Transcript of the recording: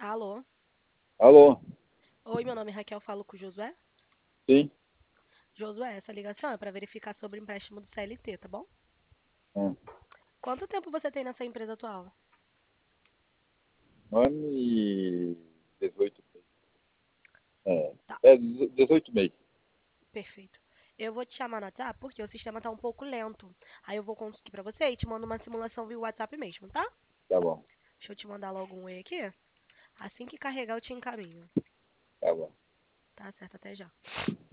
Alô? Alô? Oi, meu nome é Raquel, falo com o Josué. Sim? Josué, essa ligação é para verificar sobre o empréstimo do CLT, tá bom? Ah, Quanto tempo você tem nessa empresa atual? 1 ano e 18 meses. Tá, 18 meses. perfeito. Eu vou te chamar no WhatsApp porque o sistema tá um pouco lento. Aí eu vou conseguir pra você e te mando uma simulação via WhatsApp mesmo, tá? Tá bom, Deixa eu te mandar logo um e aqui. Assim que carregar, eu te encaminho. tá bom. Tá certo, até já.